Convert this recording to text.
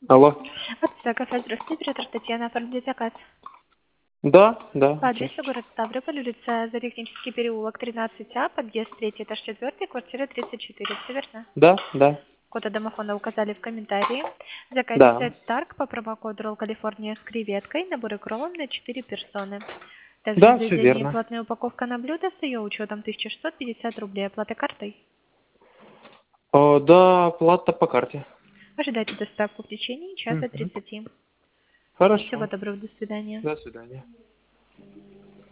Алло. Кафе, здравствуйте, оператор Татьяна, оформили заказ. Да. По адресу город Ставрополь, улица Заречнический переулок, 13А, подъезд 3, этаж 4, квартира 34, все верно? Да. Код от домофона указали в комментарии. В заказе Да. сет Тарк по промокоду Roll California с креветкой, набор икровым на 4 персоны. Также Да, все заведение верно. платная упаковка на блюдо с ее учетом 1650 рублей, оплата картой. Да, плата по карте. Ожидайте доставку в течение часа 30. Всего Хорошо. доброго, до свидания. До свидания.